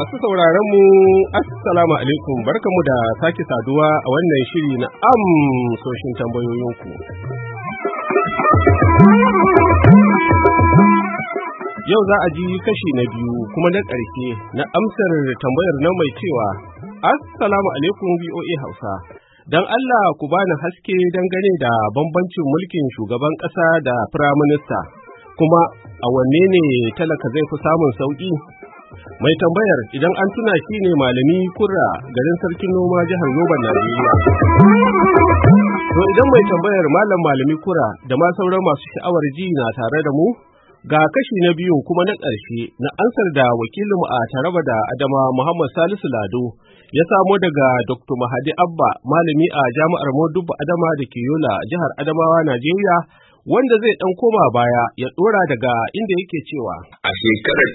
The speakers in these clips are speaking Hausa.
Masu sauraron mu assalamu alaikum, barkamu da sake saduwa a wannan shiri na amsoshin tambayoyinku. Yau za a ji kashi na biyu kuma na ƙarshe na amsar tambayar nan mai cewa Assalamu alaikum VOA Hausa. Don Allah ku bani haske dangane da bambancin mulkin shugaban ƙasa da firaminista, kuma a wanne ne talaka zai fi samun sauƙi? Mai tambayar idan an tuna shi ne Malami Kurra, garin Sarkin Noma, jihar Yobe, Najeriya. To idan mai tambayar Malam Malami Kurra da ma sauran masu sha'awar ji na tare da mu, ga kashi na biyu kuma na ƙarshe na ansar da wakilinmu a Taraba da Adama Muhammad Salisu Lado ya samo daga Dr. Mahadi Abba, malami a Jami'ar Modubba Adama da ke Yola, jihar Adamawa, Najeriya, wanda zai ɗan koma baya ya ɗora daga inda yake cewa. A shekarar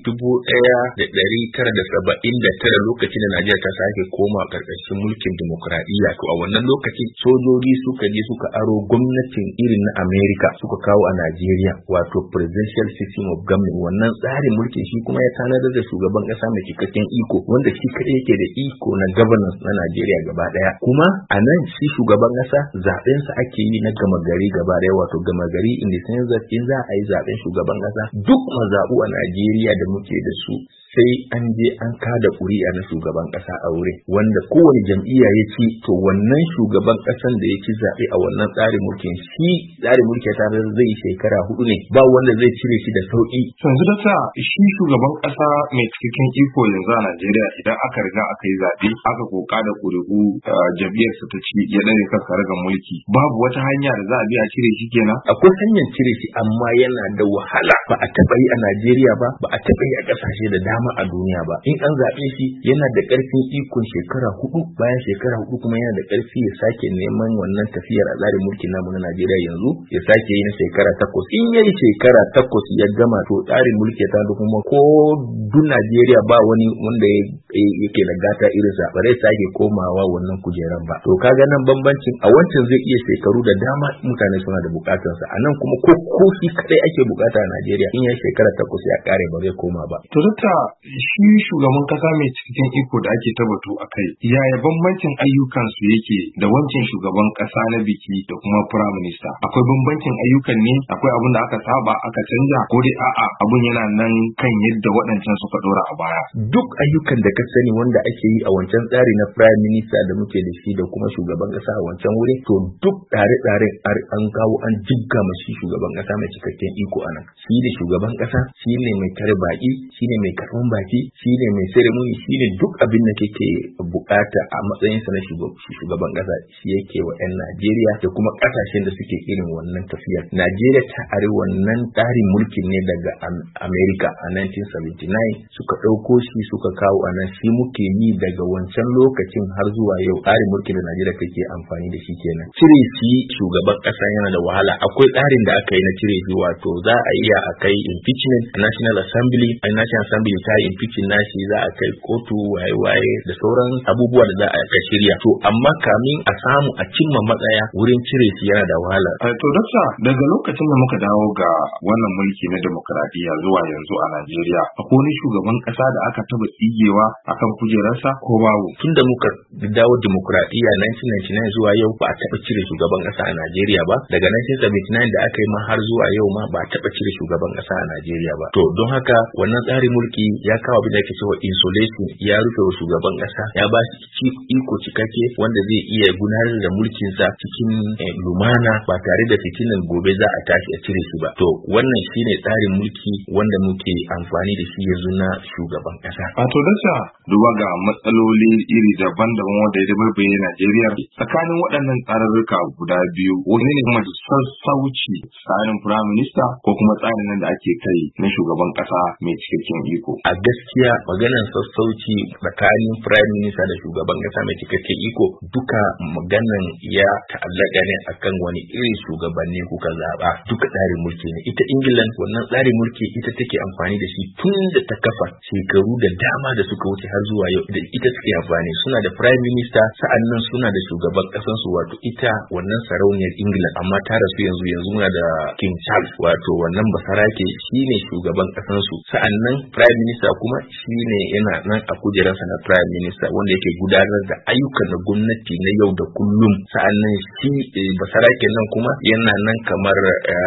1979 lokacin da Najeriya ta sake koma ƙarƙashin mulkin dimokuraɗiyya, to a wannan lokacin sojoji suka je suka aro gwamnatin irin na Amerika suka kawo a Najeriya, wato presidential system of government. Wannan tsarin mulkin shi kuma ya tanadar da shugaban ƙasa mai cikakken iko, wanda shi kaɗai yake da iko na governance na Najeriya gaba ɗaya. Kuma a nan shi shugaban ƙasa zaɓensa ake yi na gama gari gaba ɗaya, wato gama gari in the sense that in za a yi zaben shugaban kasa duk mazaɓu a Najeriya da muke da su sai an je an kada ƙuri'a na shugaban kasa a wurin, wanda kowane jam'iyya ya ci, to wannan shugaban kasan da ya ci zaɓe a wannan tsarin mulkin, shi tsarin mulki ta zai shekara 4 ne, ba wanda zai cire shi da sauki. Yanzu da ta shi shugaban kasa mai cikakken iko yanzu a Najeriya, idan aka riga aka yi zaɓe aka koka da ƙuri'u jam'iyyarsa ta ci ya dane kansa daga mulki, babu wata hanya da za a bi a cire shi kenan? Akwai hanyar cire shi, amma yana da wahala. Ba a taɓa yi a Najeriya ba, ba a taɓa yi a ƙasashe da dama a duniya ba. In an zaɓe shi yana da ƙarfin ikon shekara 4, bayan shekara 4 kuma yana da ƙarfi ya sake neman wannan tafiyar a tsarin mulkin namu na Najeriya yanzu ya sake yi na shekara 8. In yayi shekara 8 ya gama, to tsarin mulki ta da kuma ko duk Najeriya ba wani wanda yake da gata irin sa, ba zai sake komawa wannan kujeran ba. To kaga nan bambancin, a wancan zai iya shekaru da dama mutane suna da bukatansa, a nan kuma ko shi kadai ake bukata a Najeriya, in ya shekara 8 ya kare ba zai koma ba. To dukka shi shugaban kasa mai cikakken iko da ake tabbatu a kai, yaya bambancin ayyukansu yake da wancan shugaban kasa na biki da kuma prime minister? Akwai bambancin ayyukan ne? Akwai abin da aka saba aka canja, ko dai a'a abin yana nan kan yadda waɗancan suka dora a baya? Duk ayyukan da ka sani wanda ake yi a wancan tsari na prime minister da muke da shi da kuma shugaban kasa a wancan wuri, to duk tsare-tsaren an kawo an jibga mashi shugaban kasa mai cikakken iko anan. Shi ne shugaban kasa, shi ne mai tare baki, shi ne mai karɓan baki, shi ne mai ceremony, shi ne duk abin da kake bukata a matsayinsa na shugaban kasa shi yake wa 'yan Najeriya da kuma kasashen da suke irin wannan tafiyar. Najeriya ta are wannan tsarin mulkin ne daga America a 1979, suka ɗauko shi suka kawo anan, shi muke yi daga wancan lokacin har zuwa yau. Tsarin mulkin da Najeriya take amfani da shi kenan. Cire shi shugaban kasa yana da wahala. Akwai tsarin da aka yi na cire shi, wato za a iya a kai impeachment a National Assembly ta yi impeachment nashi, za a kai kotu waye da sauran abubuwa da za a ka shirya. To amma kamin a samu a cimma matsaya wurin cire shi yana da wahala. To dokta, daga lokacin da muka dawo ga wannan mulki na demokradiyya zuwa yanzu a Najeriya, akwai wani shugaban kasa da aka taba tsigewa akan kujerarsa ko babu? Tunda muka dawo demokradiyya 1999 zuwa yau ba a taba cire shugaban kasa a Najeriya ba. Daga 1979 da aka yi ma har zuwa yau ma ba a taba cire shugaban kasa a Najeriya ba. To don haka wannan tsarin mulki ya kawo abin da ake cewa insulation, ya rufe wa shugaban kasa, ya ba shi iko cikakke wanda zai iya gudanar da mulkinsa cikin lumana ba tare da fitinan gobe za a tashi a cire shi ba. To wannan shine tsarin mulki wanda muke amfani da shi yanzu na shugaban kasa. To dasa duba ga matsaloli iri daban-daban wanda ya bayyana Najeriya, tsakanin waɗannan tsararruka guda biyu, wani ne kuma sassauci, tsarin prime minister ko kuma tsarin nan da ake kai na shugaban kasa mai cikakken iko? A gaskiya maganar sassauci tsakanin prime minister da shugaban kasa mai cikakken iko, duka maganan ya ta'allaka ne akan wani irin shugabanni kuka zaba. Duka tsarin mulki ne. Ita England wannan tsarin mulki ita take amfani da shi tun da ta kafa shekaru da dama da suka wuce har zuwa yau, da ita suke amfani. Suna da prime minister, sa'annan suna da shugaban kasan su, wato ita wannan sarauniyar England, amma ta rasu yanzu muna da King Charles, wato wannan basarake shine shugaban kasan su. Sa'annan prime minister minister kuma shine yana nan a kujerarsa na prime minister wanda yake gudanar da ayyukan na gwamnati na yau da kullum. Sa'annan shi basaraken nan kuma yana nan kamar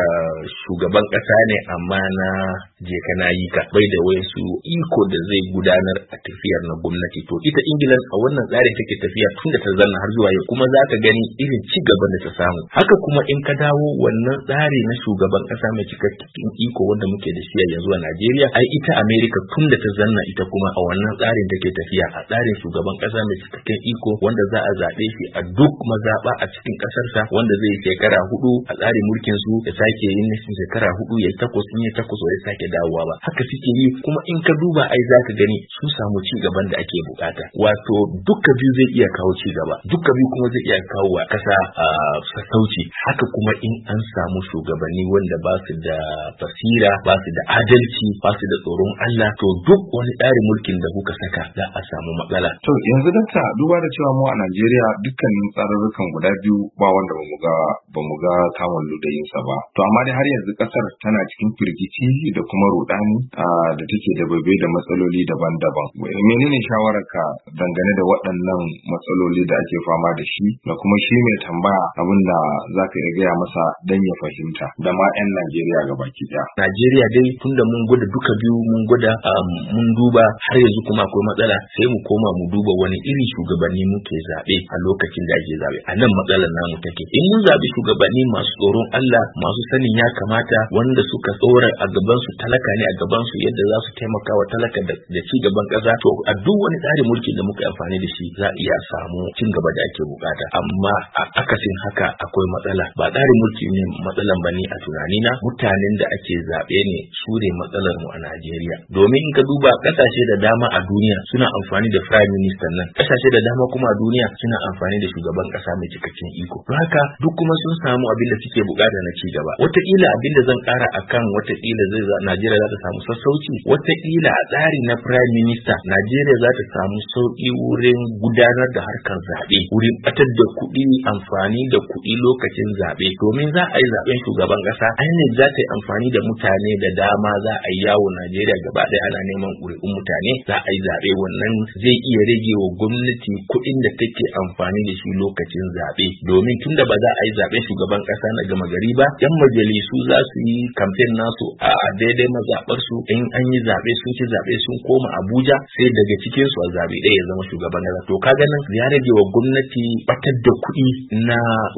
shugaban kasa ne amma na je kana yi ka bai da wasu iko da zai gudanar a tafiyar na gwamnati. To ita England a wannan tsarin take tafiya tun da ta zanna har zuwa yau, kuma za ka gani irin ci gaban da ta samu. Haka kuma in ka dawo wannan tsari na shugaban kasa mai cikakken iko wanda muke da shi yanzu a Najeriya, ai ita America tun da ta zanna ita kuma a wannan tsarin take tafiya, a tsarin shugaban kasa mai cikakken iko wanda za a zaɓe shi a duk mazaɓa a cikin ƙasarsa, wanda zai shekara 4 a tsarin mulkin su ya sake yin shekara 4 ya yi 8 in ya 8 ya sake dawowa ba. Haka suke yi, kuma in ka duba ai za ka gani sun samu ci gaban da ake bukata. Wato duka biyu zai iya kawo ci gaba, duka biyu kuma zai iya kawo wa ƙasa sassauci. Haka kuma in an samu shugabanni wanda ba su da basira, ba su da adalci, ba su da tsoron Allah, to duk wani tsarin mulkin da kuka saka za a samu matsala. To yanzu dakta, duba da cewa mu a Najeriya dukkanin tsararrukan guda biyu ba wanda ba mu ga kamun ludayinsa ba. To amma dai har yanzu kasar tana cikin firgici da kuma rudani da take da bai da matsaloli daban-daban. Menene shawararka dangane da waɗannan matsaloli da ake fama da shi, da kuma shi mai tambaya abin da za ka iya gaya masa don ya fahimta, da ma 'yan Najeriya gabaki ɗaya? Najeriya dai tunda mun gwada duka biyu, mun gwada mun duba har yanzu kuma akwai matsala, sai mu koma mu duba wani irin shugabanni muke zaɓe a lokacin da ake zaɓe. A nan matsalar namu take. In mun zaɓi shugabanni masu tsoron Allah, masu sanin ya kamata, wanda suka tsora a gaban su talaka ne a gaban su yadda za su taimaka wa talaka da ci gaban ƙasa, to a duk wani tsarin mulki da muka amfani da shi za a iya samu cin gaba da ake bukata. Amma a akasin haka akwai matsala. Ba tsarin mulki ne matsalan bane a tunanina, mutanen da ake zaɓe ne su ne matsalar mu a Najeriya. Domin in ka duba ƙasashe da dama a duniya suna amfani da prime minister nan, ƙasashe da dama kuma a duniya suna amfani da shugaban ƙasa mai cikakken iko. Don haka duk kuma sun samu abin da suke bukata na ci gaba. Wataƙila abin da zan ƙara akan wataƙila Najeriya za ta samu sassauci, wataƙila a tsari na prime minister Najeriya za ta samu sauƙi wurin gudanar da harkar zaɓe, wurin ɓatar da kuɗi, amfani da kuɗi lokacin zaɓe. Domin za a yi zaɓen shugaban ƙasa, ainihin za ta yi amfani da mutane da dama, za a yi yawo Najeriya gaba ɗaya ana neman ƙuri'un mutane, za a yi zaɓe. Wannan zai iya rage wa gwamnati kuɗin da take amfani da shi lokacin zaɓe. Domin tunda ba za a yi zaɓen shugaban ƙasa na gama gari ba, 'yan majalisu za su yi kamfen nasu a daidai mazaɓarsu. In an yi zaɓe sun ci zaɓe sun koma Abuja, sai daga cikin su a zaɓe ɗaya ya zama shugaban ƙasa. To kaga nan ya rage wa gwamnati batar da kuɗi na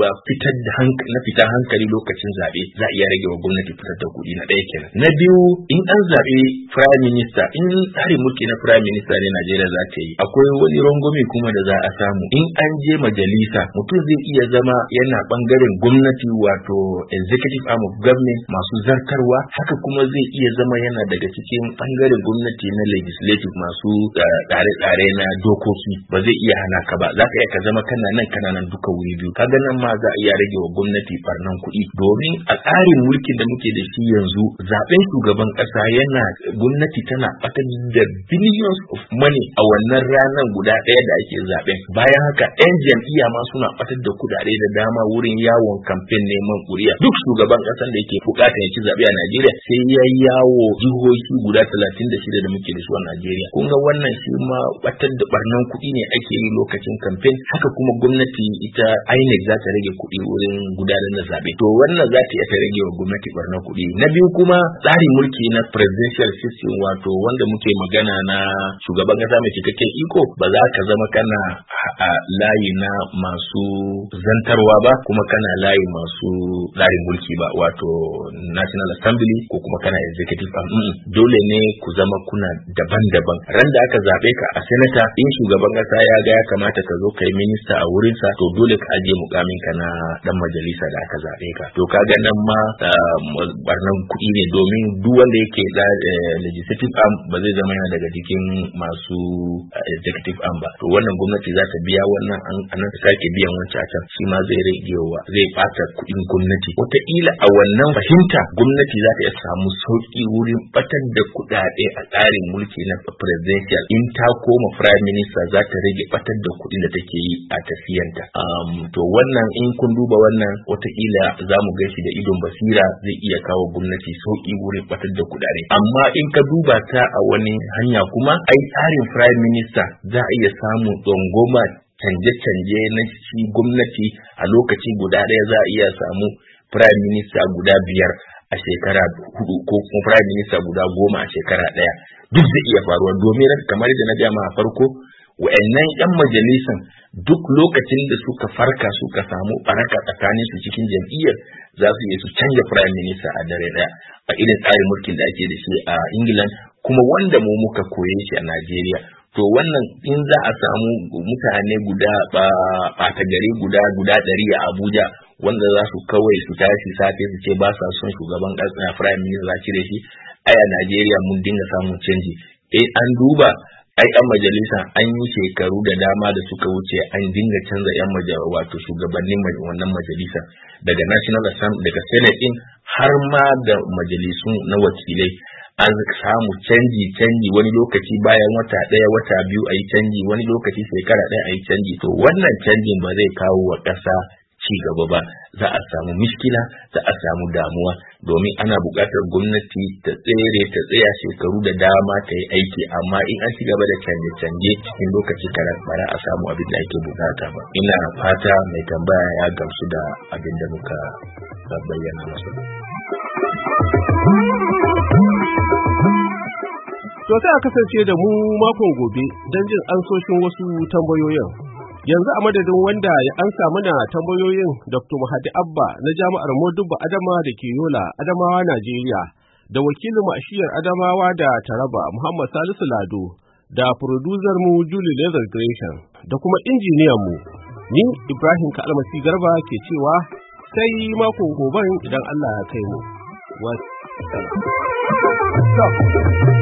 fitar hankali lokacin zaɓe. Za a iya rage wa gwamnati fitar da kuɗi na ɗaya kenan. Na biyu, in an zaɓe prime minister, in tsarin mulki na prime minister ne Najeriya za ta yi, akwai wani rangwame kuma da za a samu. In an je majalisa, mutum zai iya zama yana bangaren gwamnati, wato executive arm of government, masu zartarwa. Haka kuma zai iya zama yana daga cikin bangaren gwamnati na legislative, masu tsare-tsare na dokoki. Ba zai iya hana ka ba, za ka iya ka zama kana nan duka wuri biyu. Kaga nan ma za a iya rage wa gwamnati barnan kuɗi. Domin a tsarin mulkin da muke da shi yanzu, zaben shugaban ƙasa gwamnati tana ɓatar da billions of money a wannan ranar guda ɗaya da ake zaben. Bayan haka 'yan jam'iyya ma suna ɓatar da kuɗaɗe da dama wurin yawon kamfen neman ƙuri'a. Duk shugaban ƙasar da yake buƙatar ya ci zaɓe a Najeriya sai ya yawo jihohi guda 36 da muke da su a Najeriya. Kun ga wannan shi ma ɓatar da barnan kuɗi ne ake yi lokacin kamfen. Haka kuma gwamnati ita INEC za ta rage kuɗi wurin gudanar da zaɓe. To wannan za ta iya ta rage wa gwamnati barnan kuɗi. Na biyu kuma tsarin mulki na presidential system, wato wanda muke magana na shugaban ƙasa mai cikakken iko, ba za ka zama kana a layi na masu zantarwa ba, kuma kana layi masu tsarin mulki ba, wato National Assembly ko kuma kana executive arm. Dole ne ku zama kuna daban-daban. Ran da aka zaɓe ka a senator, in shugaban ƙasa ya ga ya kamata ka zo ka yi minista a wurinsa, to dole ka ajiye mukamin ka na dan majalisa da aka zaɓe ka. To kaga nan ma barnan kuɗi ne, domin duk wanda yake da legislative arm ba zai zama yana daga cikin masu executive arm ba. To wannan gwamnati za ta biya wannan anan ta sake biyan wancan a can, shi ma zai ragewa, zai ɓata kuɗin gwamnati. Wataƙila a wannan fahimta gwamnati za ta iya samu sauƙi wurin ɓatar da kuɗaɗe a tsarin mulki na presidential. In ta koma prime minister za ta rage ɓatar da kuɗin da take yi a tafiyanta. To wannan in kun duba wannan, wataƙila za mu gaishe da idon basira, zai iya kawo gwamnati sauƙi wurin ɓatar da kuɗaɗe. Amma in ka duba duba ta a wani hanya kuma ai tsarin prime minister za a iya samun tsangoma canje-canje na shi gwamnati a lokaci guda ɗaya za a iya samu prime minister guda 5 a shekara 4 ko kuma prime minister guda 10 a shekara ɗaya duk zai iya faruwa domin kamar da na gama a farko wa'annan 'yan majalisan duk lokacin da suka farka suka samu baraka tsakanin su cikin jam'iyyar za su yi su canja prime minister a dare ɗaya a irin tsarin mulkin da ake da shi a England kuma wanda mu muka koye shi a Najeriya. To wannan in za a samu mutane guda ɓata gari guda 100 a Abuja wanda za su kawai su tashi safe su ce ba sa son shugaban ƙasa prime minister za cire shi ai a Najeriya mun dinga samun canji. An duba ai yan majalisa an yi shekaru da dama da suka wuce an dinga canza yan majalisa wato shugabannin wannan majalisa daga National Assembly daga Senate din har ma da majalisu na wakilai an samu canji wani lokaci bayan wata ɗaya wata biyu a yi canji wani lokaci shekara ɗaya a yi canji. To wannan canjin ba zai kawo wa ƙasa ci gaba ba, za a samu miskila, za a samu damuwa domin ana buƙatar gwamnati ta tsaya shekaru da dama ta yi aiki amma in an ci gaba da canje-canje cikin lokaci karar bara a samu abin da ake buƙata ba. Ina fata mai tambaya ya gamsu da abin da muka bayyana masa. To sai a kasance da mu makon gobe don jin ansoshin wasu tambayoyin. Yanzu a madadin wanda ya ansa mana tambayoyin Dr. Mahadi Abba na Jami'ar Modubba Adama da ke Yola, Adamawa, Najeriya, da wakilin mashiyar Adamawa da Taraba Muhammad Salisu Lado, da producer mu Julie Leather Gresham, da kuma injiniyan mu ni Ibrahim Kalmasi Garba ke cewa sai makon goben idan Allah ya kai mu. Wassalam.